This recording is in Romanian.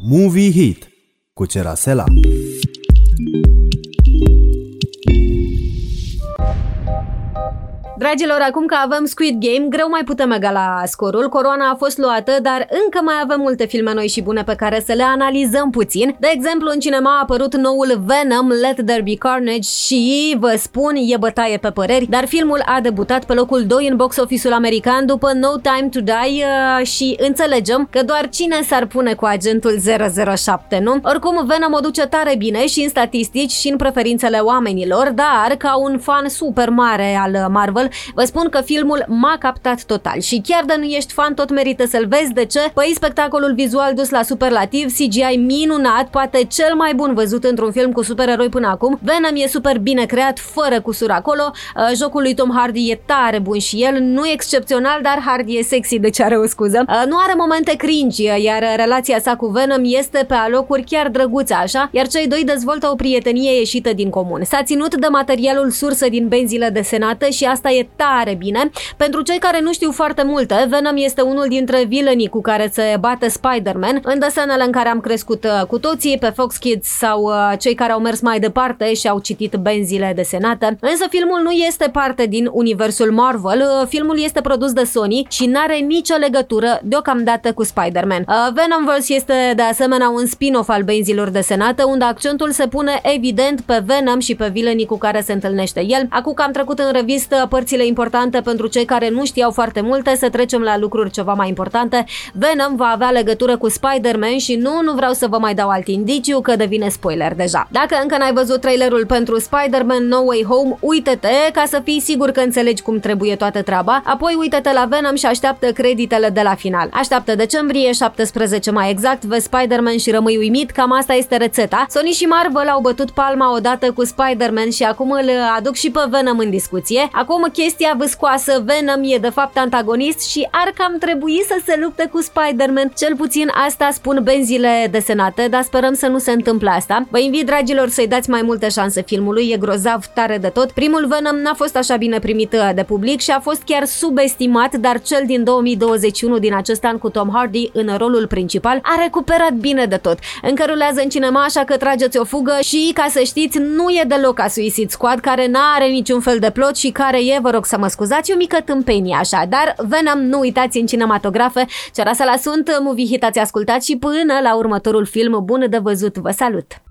Movie Hit cu Cerasela. Dragilor, acum că avem Squid Game, greu mai putem egala scorul. Coroana a fost luată, dar încă mai avem multe filme noi și bune pe care să le analizăm puțin. De exemplu, în cinema a apărut noul Venom, Let There Be Carnage și, vă spun, e bătaie pe păreri, dar filmul a debutat pe locul 2 în box office-ul american după No Time to Die și înțelegem că doar cine s-ar pune cu agentul 007, nu? Oricum, Venom o duce tare bine și în statistici și în preferințele oamenilor, dar ca un fan super mare al Marvel, vă spun că filmul m-a captat total și chiar de nu ești fan, tot merită să-l vezi. De ce? Păi spectacolul vizual dus la superlativ, CGI minunat, poate cel mai bun văzut într-un film cu supereroi până acum. Venom e super bine creat, fără cusur acolo. Jocul lui Tom Hardy e tare bun și el, nu excepțional, dar Hardy e sexy, deci are o scuză. Nu are momente cringe, iar relația sa cu Venom este pe alocuri chiar drăguță așa, iar cei doi dezvoltă o prietenie ieșită din comun. S-a ținut de materialul sursă din benzile desenate și asta e tare bine. Pentru cei care nu știu foarte multe, Venom este unul dintre vilenii cu care se bate Spider-Man în desenele în care am crescut cu toții, pe Fox Kids sau cei care au mers mai departe și au citit benzile desenate. Însă filmul nu este parte din universul Marvel, filmul este produs de Sony și n-are nicio legătură deocamdată cu Spider-Man. Venomverse este de asemenea un spin-off al benzilor desenate, unde accentul se pune evident pe Venom și pe vilenii cu care se întâlnește el. Acum că am trecut în revistă părțile importante pentru cei care nu știau foarte multe, să trecem la lucruri ceva mai importante. Venom va avea legătură cu Spider-Man și nu vreau să vă mai dau alt indiciu că devine spoiler deja. Dacă încă n-ai văzut trailerul pentru Spider-Man No Way Home, uite-te ca să fii sigur că înțelegi cum trebuie toată treaba, apoi uite-te la Venom și așteaptă creditele de la final. Așteaptă decembrie, 17 mai exact, vezi Spider-Man și rămâi uimit, cam asta este rețeta. Sony și Marvel au bătut palma odată cu Spider-Man și acum îl aduc și pe Venom în discuție. Acum chestia vâscoasă, Venom e de fapt antagonist și ar cam trebui să se lupte cu Spider-Man. Cel puțin asta spun benzile desenate, dar sperăm să nu se întâmple asta. Vă invit, dragilor, să-i dați mai multe șanse filmului, e grozav tare de tot. Primul Venom n-a fost așa bine primit de public și a fost chiar subestimat, dar cel din 2021 din acest an cu Tom Hardy în rolul principal a recuperat bine de tot. Încă rulează în cinema, așa că trageți o fugă și, ca să știți, nu e deloc ca Suicide Squad, care n-are niciun fel de plot și care e, vă rog să mă scuzați, o mică tâmpenie așa, dar Venom nu uitați în cinematografe. Cerasela sunt, Movie Hit ați ascultat și până la următorul film bun de văzut, vă salut!